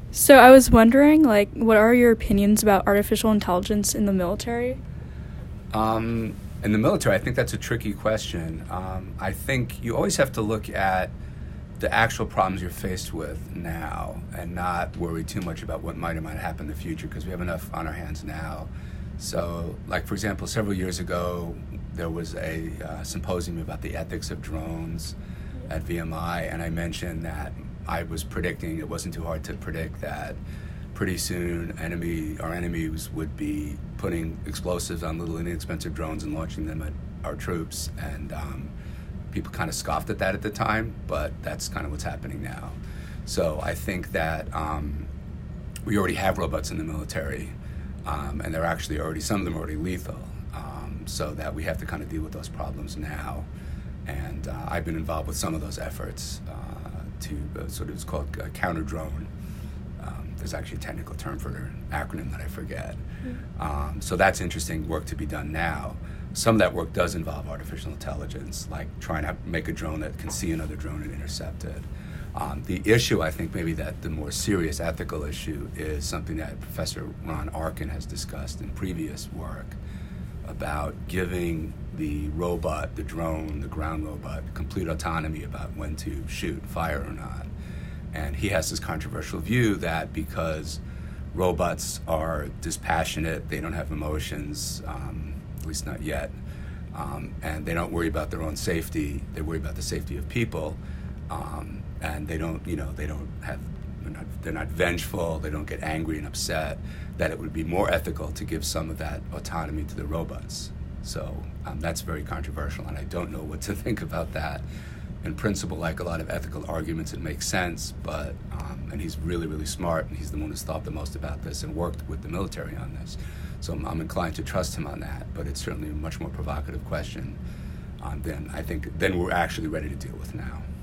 So I was wondering, like, what are your opinions about artificial intelligence in the military? In the military, I think that's a tricky question. I think you always have to look at the actual problems you're faced with now and not worry too much about what might or might happen in the future, because we have enough on our hands now. So, like, for example, several years ago, there was a symposium about the ethics of drones at VMI, and I mentioned that I was predicting, it wasn't too hard to predict, that pretty soon our enemies would be putting explosives on little inexpensive drones and launching them at our troops. And people kind of scoffed at that at the time, but that's kind of what's happening now. So I think that we already have robots in the military, and they're actually already, some of them are already lethal, so that we have to kind of deal with those problems now. And I've been involved with some of those efforts to it's called counter drone. There's actually a technical term for an acronym that I forget. So that's interesting work to be done now. Some of that work does involve artificial intelligence, like trying to make a drone that can see another drone and intercept it. The issue, I think, maybe that the more serious ethical issue is something that Professor Ron Arkin has discussed in previous work about giving the robot, the drone, the ground robot, complete autonomy about when to shoot, fire or not. And he has this controversial view that because robots are dispassionate, they don't have emotions, at least not yet, and they don't worry about their own safety, they worry about the safety of people, and they don't, they're not vengeful, they don't get angry and upset, that it would be more ethical to give some of that autonomy to the robots. So that's very controversial, and I don't know what to think about that. In principle, like a lot of ethical arguments, it makes sense, but, and he's really, really smart, and he's the one who's thought the most about this and worked with the military on this. So I'm inclined to trust him on that, but it's certainly a much more provocative question than we're actually ready to deal with now.